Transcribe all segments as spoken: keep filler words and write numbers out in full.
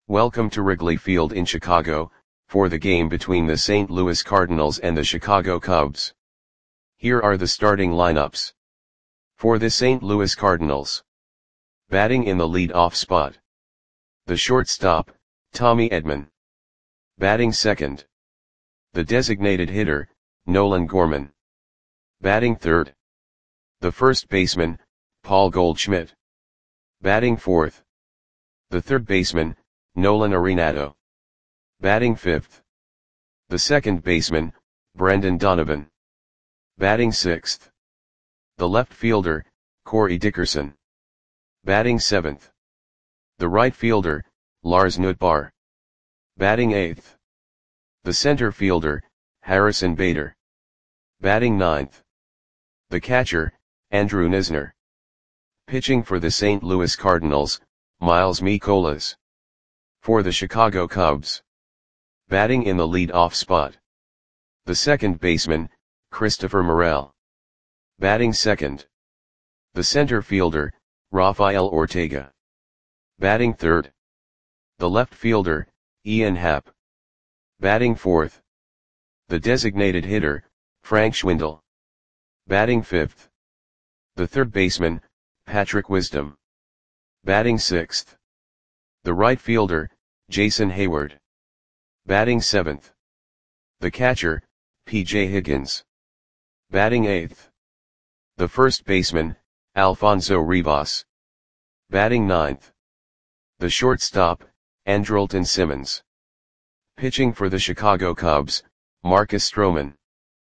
Welcome to Wrigley Field in Chicago, for the game between the Saint Louis Cardinals and the Chicago Cubs. Here are the starting lineups. For the Saint Louis Cardinals. Batting in the lead-off spot. The shortstop, Tommy Edman. Batting second. The designated hitter, Nolan Gorman. Batting third. The first baseman, Paul Goldschmidt. Batting fourth. The third baseman, Nolan Arenado. Batting fifth. The second baseman, Brendan Donovan. Batting sixth. The left fielder, Corey Dickerson. Batting seventh. The right fielder, Lars Nootbaar. Batting eighth. The center fielder, Harrison Bader. Batting ninth. The catcher, Andrew Knizner. Pitching for the Saint Louis Cardinals, Miles Mikolas. For the Chicago Cubs. Batting in the lead-off spot. The second baseman, Christopher Morel. Batting second. The center fielder, Rafael Ortega. Batting third. The left fielder, Ian Happ. Batting fourth. The designated hitter, Frank Schwindel. Batting fifth. The third baseman, Patrick Wisdom. Batting sixth. The right fielder, Jason Hayward. Batting seventh. The catcher, P J Higgins. Batting eighth. The first baseman, Alfonso Rivas. Batting ninth. The shortstop, Andrelton Simmons. Pitching for the Chicago Cubs, Marcus Stroman.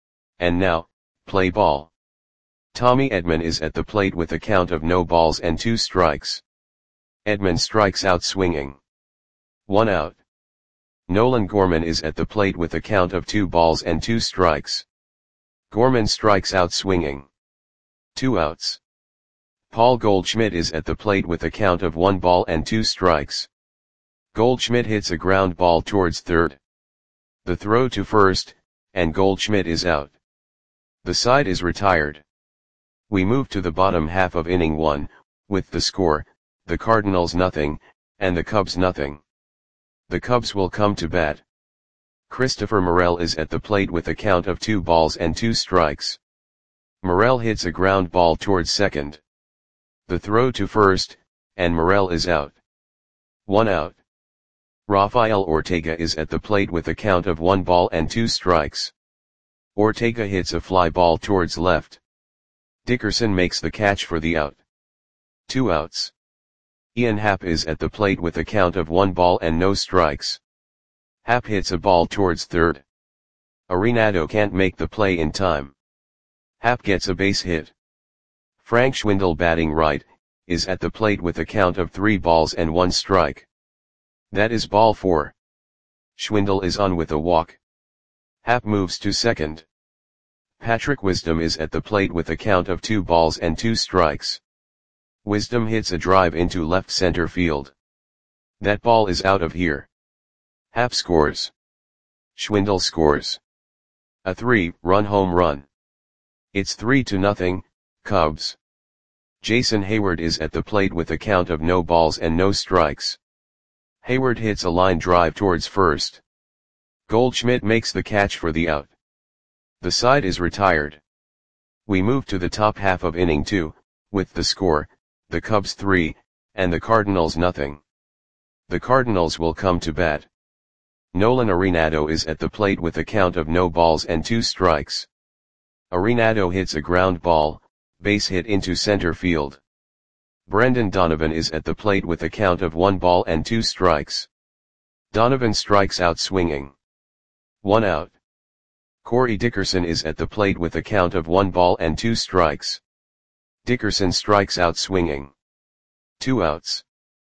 And now, play ball. Tommy Edman is at the plate with a count of no balls and two strikes. Edman strikes out swinging. One out. Nolan Gorman is at the plate with a count of two balls and two strikes. Gorman strikes out swinging. Two outs. Paul Goldschmidt is at the plate with a count of one ball and two strikes. Goldschmidt hits a ground ball towards third. The throw to first, and Goldschmidt is out. The side is retired. We move to the bottom half of inning one, with the score, the Cardinals nothing, and the Cubs nothing. The Cubs will come to bat. Christopher Morel is at the plate with a count of two balls and two strikes. Morel hits a ground ball towards second. The throw to first, and Morel is out. One out. Rafael Ortega is at the plate with a count of one ball and two strikes. Ortega hits a fly ball towards left. Dickerson makes the catch for the out. Two outs. Ian Happ is at the plate with a count of one ball and no strikes. Happ hits a ball towards third. Arenado can't make the play in time. Happ gets a base hit. Frank Schwindel, batting right, is at the plate with a count of three balls and one strike. That is ball four. Schwindel is on with a walk. Happ moves to second. Patrick Wisdom is at the plate with a count of two balls and two strikes. Wisdom hits a drive into left center field. That ball is out of here. Happ scores. Schwindel scores. A three-run home run. It's three to nothing, Cubs. Jason Hayward is at the plate with a count of no balls and no strikes. Hayward hits a line drive towards first. Goldschmidt makes the catch for the out. The side is retired. We move to the top half of inning two, with the score, the Cubs three, and the Cardinals nothing. The Cardinals will come to bat. Nolan Arenado is at the plate with a count of no balls and two strikes. Arenado hits a ground ball, base hit into center field. Brendan Donovan is at the plate with a count of one ball and two strikes. Donovan strikes out swinging. One out. Corey Dickerson is at the plate with a count of one ball and two strikes. Dickerson strikes out swinging. Two outs.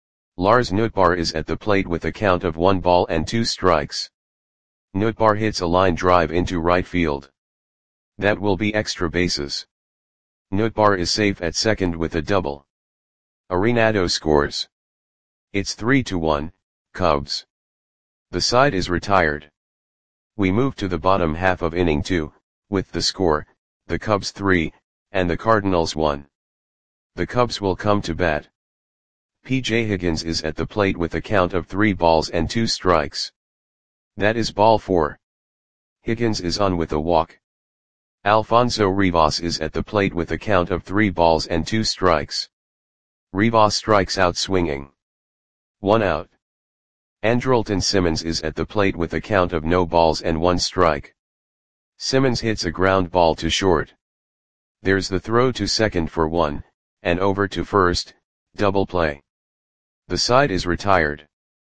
Lars Nootbaar is at the plate with a count of one ball and two strikes. Nootbaar hits a line drive into right field. That will be extra bases. Nootbaar is safe at second with a double. Arenado scores. It's three to one, Cubs. The side is retired. We move to the bottom half of inning two, with the score, the Cubs three, and the Cardinals one. The Cubs will come to bat. P J Higgins is at the plate with a count of three balls and two strikes. That is ball four. Higgins is on with a walk. Alfonso Rivas is at the plate with a count of three balls and two strikes. Rivas strikes out swinging. One out. Andrelton Simmons is at the plate with a count of no balls and one strike. Simmons hits a ground ball to short. There's the throw to second for one, and over to first, double play. The side is retired.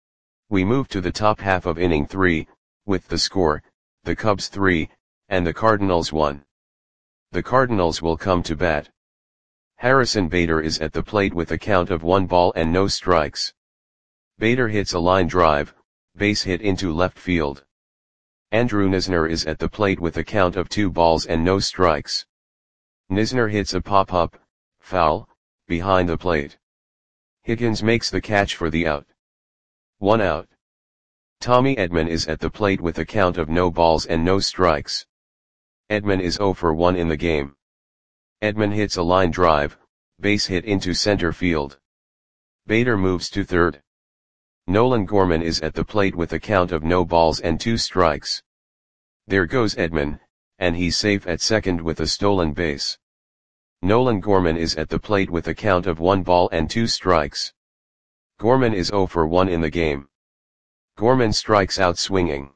We move to the top half of inning three, with the score, the Cubs three, and the Cardinals one. The Cardinals will come to bat. Harrison Bader is at the plate with a count of one ball and no strikes. Bader hits a line drive, base hit into left field. Andrew Knizner is at the plate with a count of two balls and no strikes. Knizner hits a pop-up, foul, behind the plate. Higgins makes the catch for the out. One out. Tommy Edman is at the plate with a count of no balls and no strikes. Edman is zero for one in the game. Edman hits a line drive, base hit into center field. Bader moves to third. Nolan Gorman is at the plate with a count of no balls and two strikes. There goes Edman, and he's safe at second with a stolen base. Nolan Gorman is at the plate with a count of one ball and two strikes. Gorman is zero for one in the game. Gorman strikes out swinging.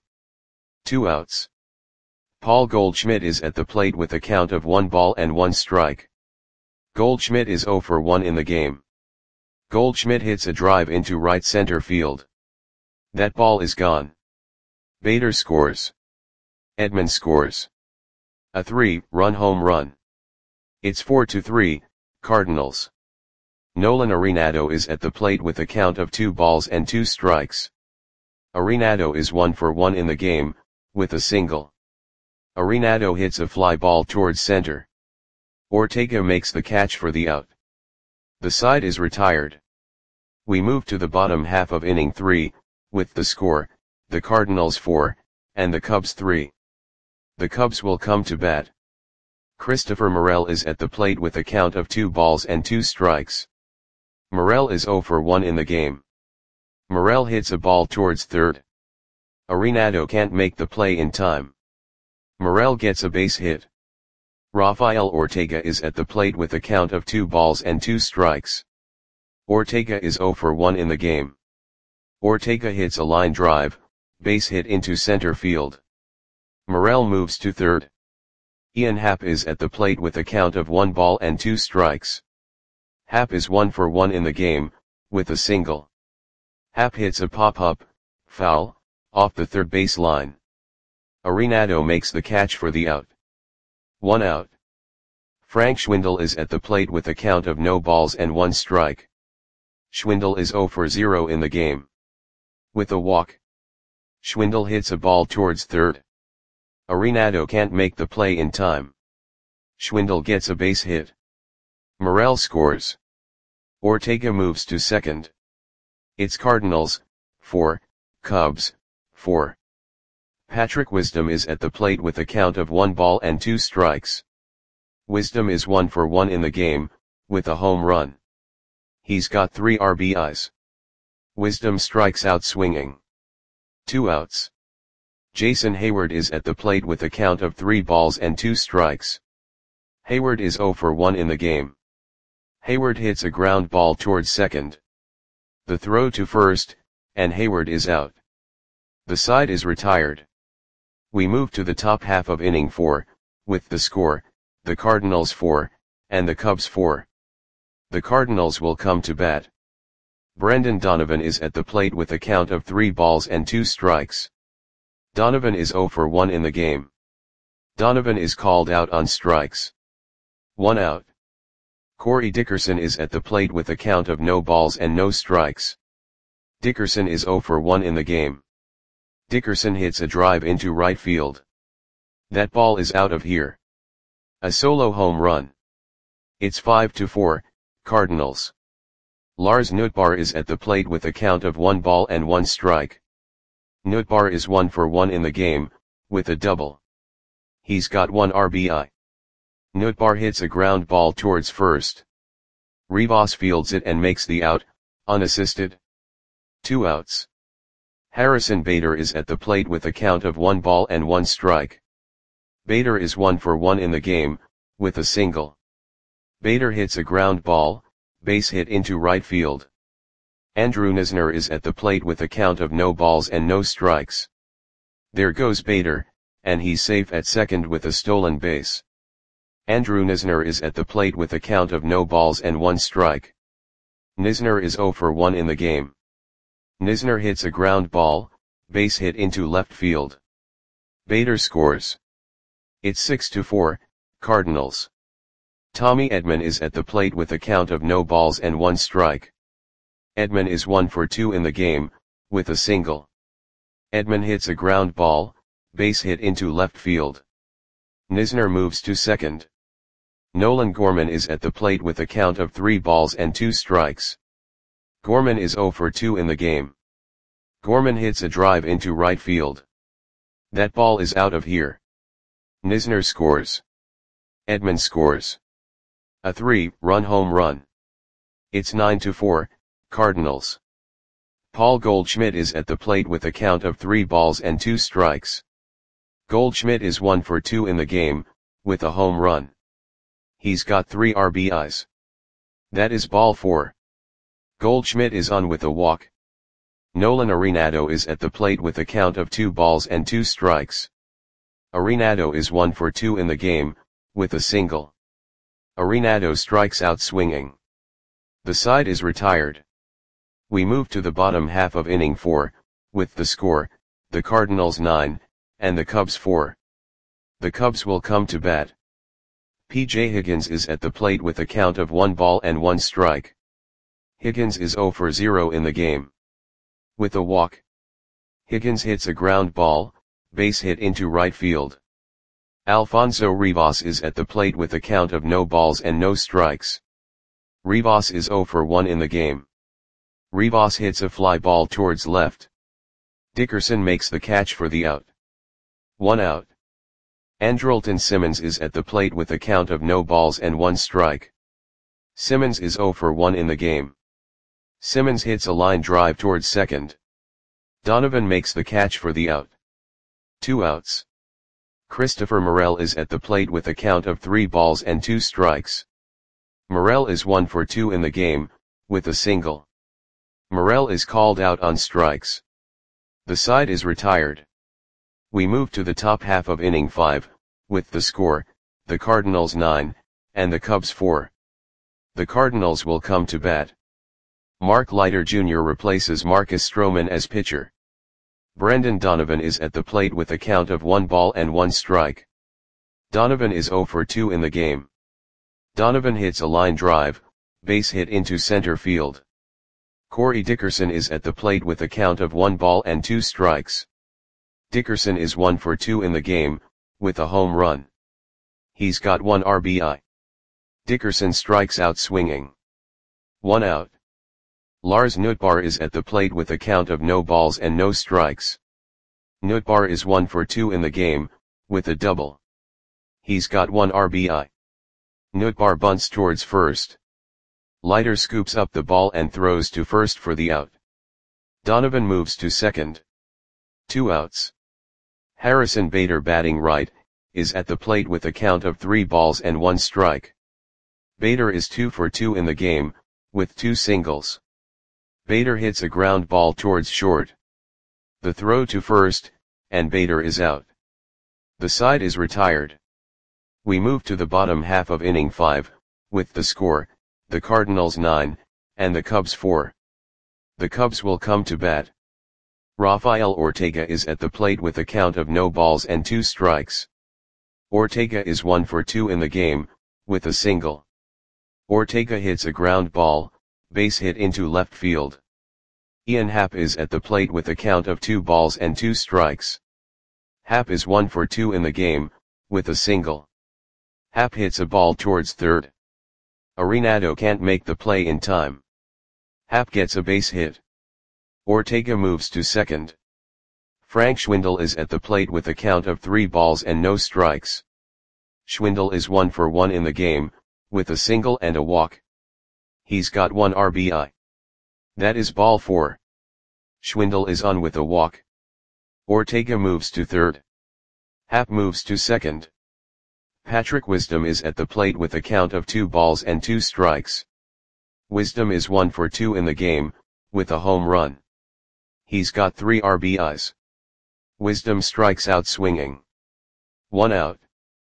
Two outs. Paul Goldschmidt is at the plate with a count of one ball and one strike. Goldschmidt is zero for one in the game. Goldschmidt hits a drive into right center field. That ball is gone. Bader scores. Edman scores. A three-run home run. It's four to three, Cardinals. Nolan Arenado is at the plate with a count of two balls and two strikes. Arenado is one for one in the game, with a single. Arenado hits a fly ball towards center. Ortega makes the catch for the out. The side is retired. We move to the bottom half of inning three, with the score, the Cardinals four, and the Cubs three. The Cubs will come to bat. Christopher Morel is at the plate with a count of two balls and two strikes. Morel is zero for one in the game. Morel hits a ball towards third. Arenado can't make the play in time. Morel gets a base hit. Rafael Ortega is at the plate with a count of two balls and two strikes. Ortega is zero for one in the game. Ortega hits a line drive, base hit into center field. Morel moves to third. Ian Happ is at the plate with a count of one ball and two strikes. Happ is one for one in the game, with a single. Happ hits a pop-up, foul, off the third base line. Arenado makes the catch for the out. One out. Frank Schwindel is at the plate with a count of no balls and one strike. Schwindel is zero for zero in the game. With a walk. Schwindel hits a ball towards third. Arenado can't make the play in time. Schwindel gets a base hit. Morel scores. Ortega moves to second. It's Cardinals, four, Cubs, four. Patrick Wisdom is at the plate with a count of one ball and two strikes. Wisdom is one for one in the game, with a home run. He's got three R B Is. Wisdom strikes out swinging. Two outs. Jason Hayward is at the plate with a count of three balls and two strikes. Hayward is zero for one in the game. Hayward hits a ground ball towards second. The throw to first, and Hayward is out. The side is retired. We move to the top half of inning four, with the score, the Cardinals four, and the Cubs four. The Cardinals will come to bat. Brendan Donovan is at the plate with a count of three balls and two strikes. Donovan is zero for one in the game. Donovan is called out on strikes. One out. Corey Dickerson is at the plate with a count of no balls and no strikes. Dickerson is zero for one in the game. Dickerson hits a drive into right field. That ball is out of here. A solo home run. It's five to four, Cardinals. Lars Nootbaar is at the plate with a count of one ball and one strike. Nootbaar is one for one in the game, with a double. He's got one R B I. Nootbaar hits a ground ball towards first. Rivas fields it and makes the out, unassisted. Two outs. Harrison Bader is at the plate with a count of one ball and one strike. Bader is one for one in the game, with a single. Bader hits a ground ball, base hit into right field. Andrew Knizner is at the plate with a count of no balls and no strikes. There goes Bader, and he's safe at second with a stolen base. Andrew Knizner is at the plate with a count of no balls and one strike. Knizner is zero for one in the game. Knizner hits a ground ball, base hit into left field. Bader scores. It's six to four, Cardinals. Tommy Edman is at the plate with a count of no balls and one strike. Edman is one for two in the game, with a single. Edman hits a ground ball, base hit into left field. Knizner moves to second. Nolan Gorman is at the plate with a count of three balls and two strikes. Gorman is zero for two in the game. Gorman hits a drive into right field. That ball is out of here. Knizner scores. Edman scores. A three-run home run. It's nine to four, Cardinals. Paul Goldschmidt is at the plate with a count of three balls and two strikes. Goldschmidt is one for two in the game, with a home run. He's got three R B Is. That is ball four. Goldschmidt is on with a walk. Nolan Arenado is at the plate with a count of two balls and two strikes. Arenado is one for two in the game, with a single. Arenado strikes out swinging. The side is retired. We move to the bottom half of inning four, with the score, the Cardinals nine, and the Cubs four. The Cubs will come to bat. P J Higgins is at the plate with a count of one ball and one strike. Higgins is zero for zero in the game. With a walk. Higgins hits a ground ball, base hit into right field. Alfonso Rivas is at the plate with a count of no balls and no strikes. Rivas is zero for one in the game. Rivas hits a fly ball towards left. Dickerson makes the catch for the out. One out. Andrelton Simmons is at the plate with a count of no balls and one strike. Simmons is zero for one in the game. Simmons hits a line drive towards second. Donovan makes the catch for the out. Two outs. Christopher Morel is at the plate with a count of three balls and two strikes. Morel is one for two in the game, with a single. Morel is called out on strikes. The side is retired. We move to the top half of inning five, with the score, the Cardinals nine, and the Cubs four. The Cardinals will come to bat. Mark Leiter Junior replaces Marcus Stroman as pitcher. Brendan Donovan is at the plate with a count of one ball and one strike. Donovan is zero for two in the game. Donovan hits a line drive, base hit into center field. Corey Dickerson is at the plate with a count of one ball and two strikes. Dickerson is one for two in the game, with a home run. He's got one R B I. Dickerson strikes out swinging. One out. Lars Nootbaar is at the plate with a count of no balls and no strikes. Nootbaar is one for two in the game, with a double. He's got one R B I. Nootbaar bunts towards first. Leiter scoops up the ball and throws to first for the out. Donovan moves to second. Two outs. Harrison Bader, batting right, is at the plate with a count of three balls and one strike. Bader is two for two in the game, with two singles. Bader hits a ground ball towards short. The throw to first, and Bader is out. The side is retired. We move to the bottom half of inning five, with the score, the Cardinals nine, and the Cubs four. The Cubs will come to bat. Rafael Ortega is at the plate with a count of no balls and two strikes. Ortega is one for two in the game, with a single. Ortega hits a ground ball, base hit into left field. Ian Happ is at the plate with a count of two balls and two strikes. Happ is one for two in the game, with a single. Happ hits a ball towards third. Arenado can't make the play in time. Happ gets a base hit. Ortega moves to second. Frank Schwindel is at the plate with a count of three balls and no strikes. Schwindel is one for one in the game, with a single and a walk. He's got one R B I. That is ball four. Schwindel is on with a walk. Ortega moves to third. Happ moves to second. Patrick Wisdom is at the plate with a count of two balls and two strikes. Wisdom is one for two in the game, with a home run. He's got three R B Is. Wisdom strikes out swinging. One out.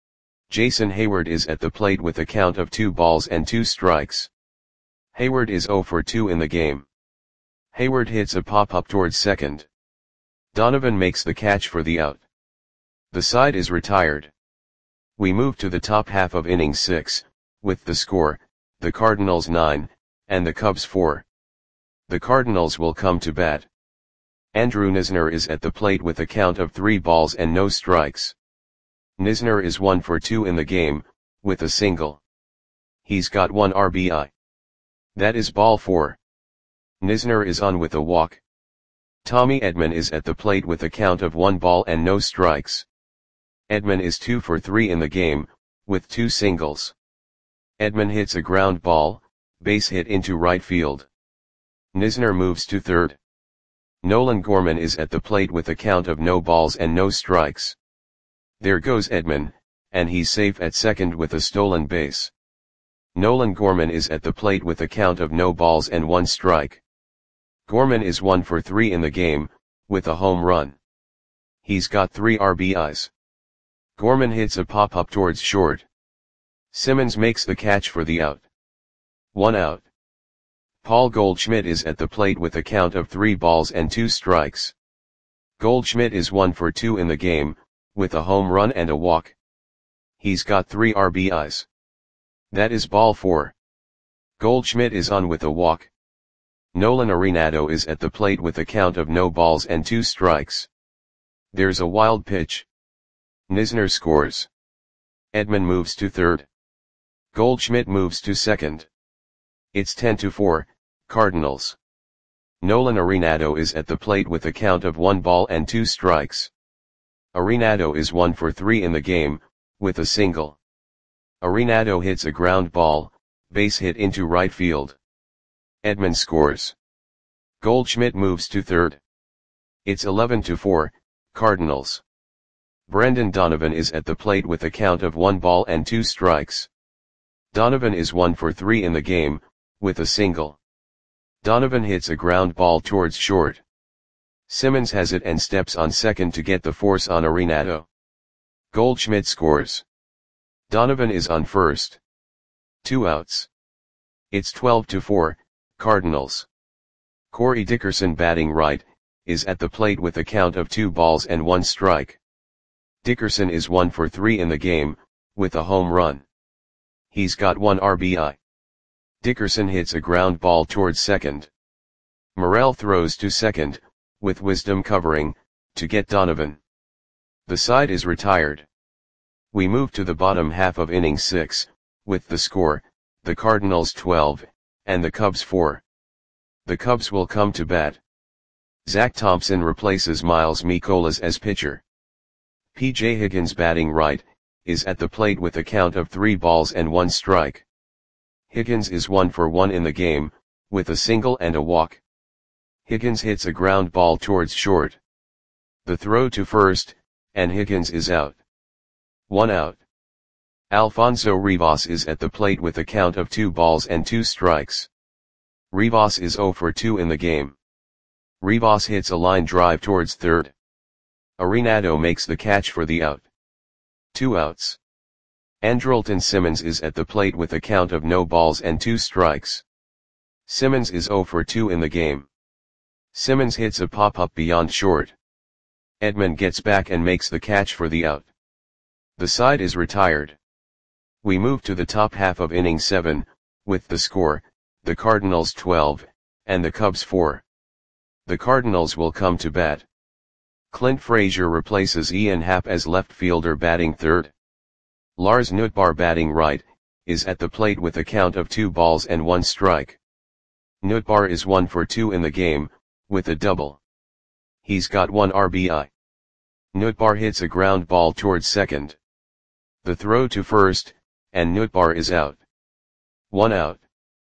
Jason Heyward is at the plate with a count of two balls and two strikes. Heyward is zero for two in the game. Heyward hits a pop-up towards second. Donovan makes the catch for the out. The side is retired. We move to the top half of inning six, with the score, the Cardinals nine, and the Cubs four. The Cardinals will come to bat. Andrew Knizner is at the plate with a count of three balls and no strikes. Knizner is one for two in the game, with a single. He's got one R B I. That is ball four. Knizner is on with a walk. Tommy Edman is at the plate with a count of one ball and no strikes. Edman is two for three in the game, with two singles. Edman hits a ground ball, base hit into right field. Knizner moves to third. Nolan Gorman is at the plate with a count of no balls and no strikes. There goes Edman, and he's safe at second with a stolen base. Nolan Gorman is at the plate with a count of no balls and one strike. Gorman is one for three in the game, with a home run. He's got three R B Is. Gorman hits a pop-up towards short. Simmons makes the catch for the out. One out. Paul Goldschmidt is at the plate with a count of three balls and two strikes. Goldschmidt is one for two in the game, with a home run and a walk. He's got three R B Is. That is ball four. Goldschmidt is on with a walk. Nolan Arenado is at the plate with a count of no balls and two strikes. There's a wild pitch. Knizner scores. Edman moves to third. Goldschmidt moves to second. It's ten to four, Cardinals. Nolan Arenado is at the plate with a count of one ball and two strikes. Arenado is one for three in the game, with a single. Arenado hits a ground ball, base hit into right field. Edman scores. Goldschmidt moves to third. It's eleven to four, Cardinals. Brendan Donovan is at the plate with a count of one ball and two strikes. Donovan is one for three in the game, with a single. Donovan hits a ground ball towards short. Simmons has it and steps on second to get the force on Arenado. Goldschmidt scores. Donovan is on first. Two outs. It's twelve to four, Cardinals. Corey Dickerson, batting right, is at the plate with a count of two balls and one strike. Dickerson is one for three in the game, with a home run. He's got one R B I. Dickerson hits a ground ball towards second. Morel throws to second, with Wisdom covering, to get Donovan. The side is retired. We move to the bottom half of inning six, with the score, the Cardinals twelve, and the Cubs four. The Cubs will come to bat. Zach Thompson replaces Miles Mikolas as pitcher. P J Higgins, batting right, is at the plate with a count of three balls and one strike. Higgins is one for one in the game, with a single and a walk. Higgins hits a ground ball towards short. The throw to first, and Higgins is out. One out. Alfonso Rivas is at the plate with a count of two balls and two strikes. Rivas is zero for two in the game. Rivas hits a line drive towards third. Arenado makes the catch for the out. Two outs. Andrelton Simmons is at the plate with a count of no balls and two strikes. Simmons is zero for two in the game. Simmons hits a pop-up beyond short. Edman gets back and makes the catch for the out. The side is retired. We move to the top half of inning seven, with the score, the Cardinals twelve, and the Cubs four. The Cardinals will come to bat. Clint Frazier replaces Ian Happ as left fielder, batting third. Lars Nootbaar, batting right, is at the plate with a count of two balls and one strike. Nootbaar is one for two in the game, with a double. He's got one R B I. Nootbaar hits a ground ball towards second. The throw to first, and Nootbaar is out. One out.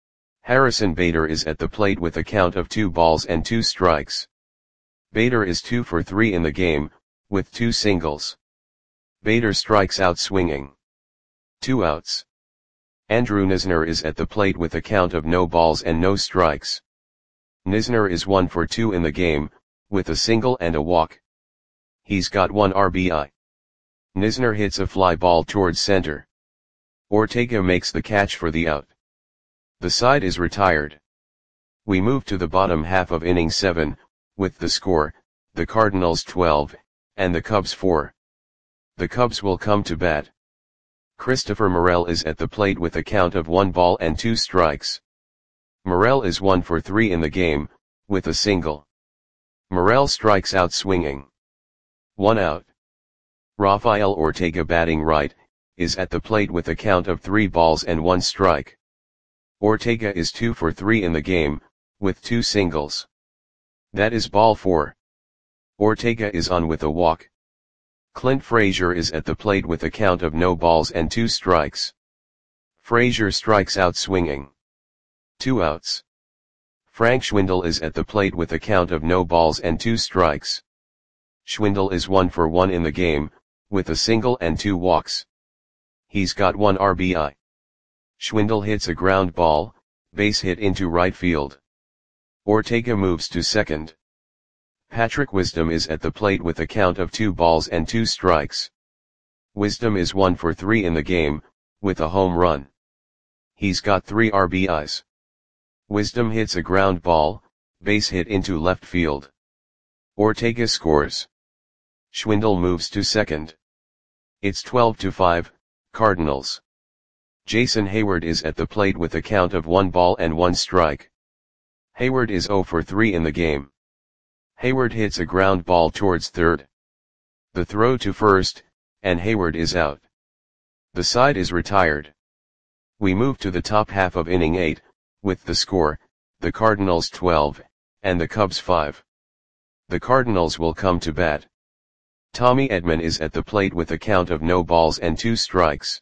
Harrison Bader is at the plate with a count of two balls and two strikes. Bader is two for three in the game, with two singles. Bader strikes out swinging. Two outs. Andrew Knizner is at the plate with a count of no balls and no strikes. Knizner is one for two in the game, with a single and a walk. He's got one R B I. Knizner hits a fly ball towards center. Ortega makes the catch for the out. The side is retired. We move to the bottom half of inning seven, with the score, the Cardinals twelve, and the Cubs four. The Cubs will come to bat. Christopher Morel is at the plate with a count of one ball and two strikes. Morel is one for three in the game, with a single. Morel strikes out swinging. One out. Rafael Ortega, batting right, is at the plate with a count of three balls and one strike. Ortega is two for three in the game, with two singles. That is ball four. Ortega is on with a walk. Clint Frazier is at the plate with a count of no balls and two strikes. Frazier strikes out swinging. Two outs. Frank Schwindel is at the plate with a count of no balls and two strikes. Schwindel is one for one in the game, with a single and two walks. He's got one R B I. Schwindel hits a ground ball, base hit into right field. Ortega moves to second. Patrick Wisdom is at the plate with a count of two balls and two strikes. Wisdom is one for three in the game, with a home run. He's got three R B Is. Wisdom hits a ground ball, base hit into left field. Ortega scores. Schwindel moves to second. It's twelve to five, Cardinals. Jason Hayward is at the plate with a count of one ball and one strike. Hayward is zero for three in the game. Hayward hits a ground ball towards third. The throw to first, and Hayward is out. The side is retired. We move to the top half of inning eight, with the score, the Cardinals twelve, and the Cubs five. The Cardinals will come to bat. Tommy Edman is at the plate with a count of no balls and two strikes.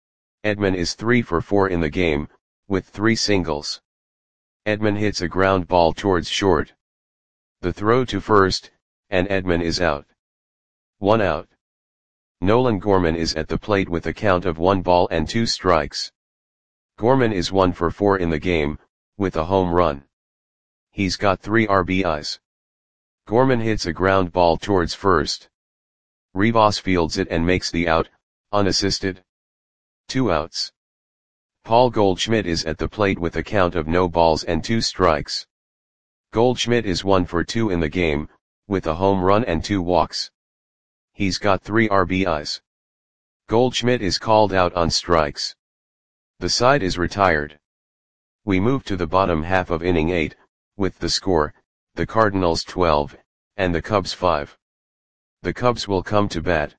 Edman is three for four in the game, with three singles. Edman hits a ground ball towards short. The throw to first, and Edman is out. One out. Nolan Gorman is at the plate with a count of one ball and two strikes. Gorman is one for four in the game, with a home run. He's got three R B Is. Gorman hits a ground ball towards first. Rivas fields it and makes the out, unassisted. Two outs. Paul Goldschmidt is at the plate with a count of no balls and two strikes. Goldschmidt is one for two in the game, with a home run and two walks. He's got three R B Is. Goldschmidt is called out on strikes. The side is retired. We move to the bottom half of inning eight, with the score, the Cardinals twelve, and the Cubs five. The Cubs will come to bat.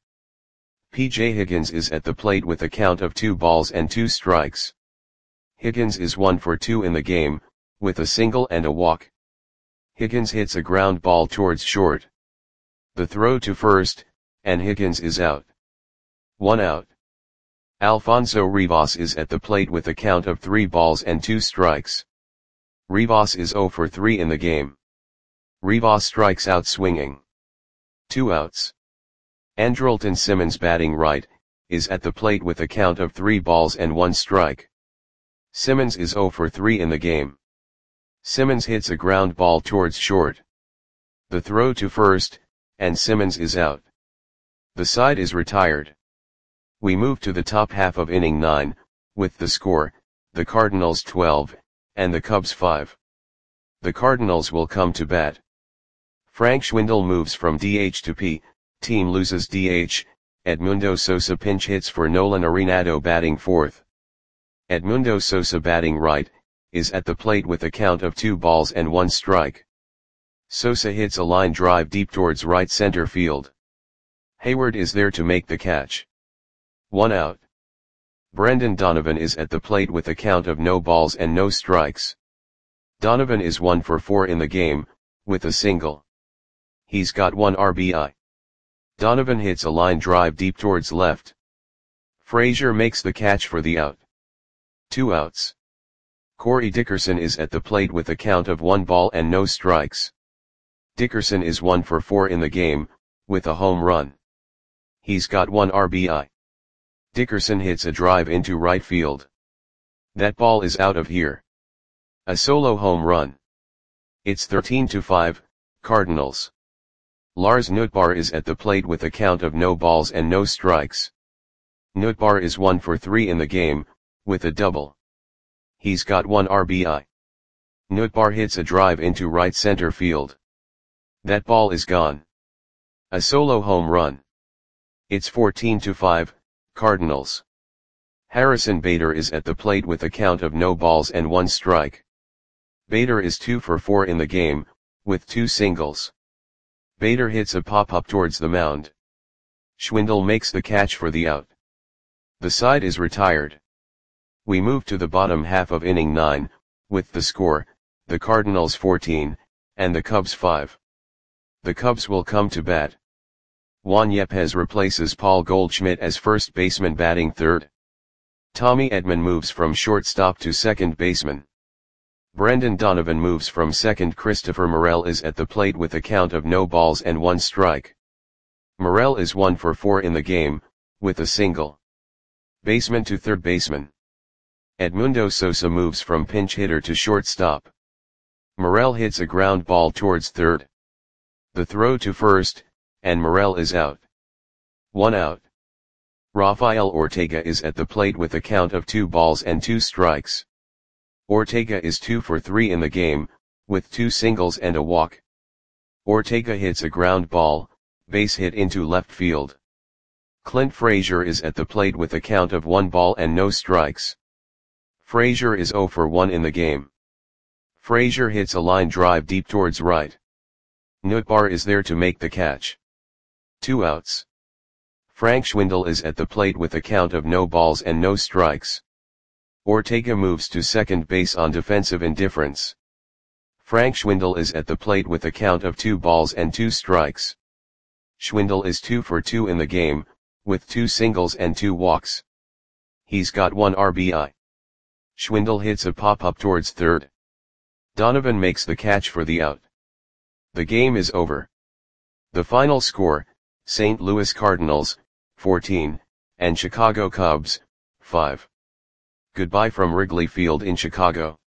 P J Higgins is at the plate with a count of two balls and two strikes. Higgins is one for two in the game, with a single and a walk. Higgins hits a ground ball towards short. The throw to first, and Higgins is out. One out. Alfonso Rivas is at the plate with a count of three balls and two strikes. Rivas is zero for three in the game. Rivas strikes out swinging. Two outs. Andrelton Simmons, batting right, is at the plate with a count of three balls and one strike. Simmons is zero for three in the game. Simmons hits a ground ball towards short. The throw to first, and Simmons is out. The side is retired. We move to the top half of inning nine, with the score, the Cardinals twelve, and the Cubs five. The Cardinals will come to bat. Frank Schwindel moves from D H to P, team loses D H, Edmundo Sosa pinch hits for Nolan Arenado, batting fourth. Edmundo Sosa, batting right, is at the plate with a count of two balls and one strike. Sosa hits a line drive deep towards right center field. Hayward is there to make the catch. One out. Brendan Donovan is at the plate with a count of no balls and no strikes. Donovan is one for four in the game, with a single. He's got one R B I. Donovan hits a line drive deep towards left. Frazier makes the catch for the out. Two outs. Corey Dickerson is at the plate with a count of one ball and no strikes. Dickerson is one for four in the game, with a home run. He's got one R B I. Dickerson hits a drive into right field. That ball is out of here. A solo home run. It's thirteen to five, Cardinals. Lars Nootbaar is at the plate with a count of no balls and no strikes. Nootbaar is one for three in the game, with a double. He's got one R B I. Nootbaar hits a drive into right center field. That ball is gone. A solo home run. It's fourteen to five, Cardinals. Harrison Bader is at the plate with a count of no balls and one strike. Bader is two for four in the game, with two singles. Bader hits a pop-up towards the mound. Schwindel makes the catch for the out. The side is retired. We move to the bottom half of inning nine, with the score, the Cardinals fourteen, and the Cubs five. The Cubs will come to bat. Juan Yepez replaces Paul Goldschmidt as first baseman batting third. Tommy Edman moves from shortstop to second baseman. Brendan Donovan moves from second. Christopher Morel is at the plate with a count of no balls and one strike. Morel is one for four in the game, with a single. Baseman to third baseman. Edmundo Sosa moves from pinch hitter to shortstop. Morel hits a ground ball towards third. The throw to first, and Morel is out. One out. Rafael Ortega is at the plate with a count of two balls and two strikes. Ortega is two for three in the game, with two singles and a walk. Ortega hits a ground ball, base hit into left field. Clint Frazier is at the plate with a count of one ball and no strikes. Frazier is zero for one in the game. Frazier hits a line drive deep towards right. Nootbaar is there to make the catch. Two outs. Frank Schwindel is at the plate with a count of no balls and no strikes. Ortega moves to second base on defensive indifference. Frank Schwindel is at the plate with a count of two balls and two strikes. Schwindel is two for two in the game, with two singles and two walks. He's got one R B I. Schwindel hits a pop-up towards third. Donovan makes the catch for the out. The game is over. The final score, Saint Louis Cardinals, fourteen, and Chicago Cubs, five. Goodbye from Wrigley Field in Chicago.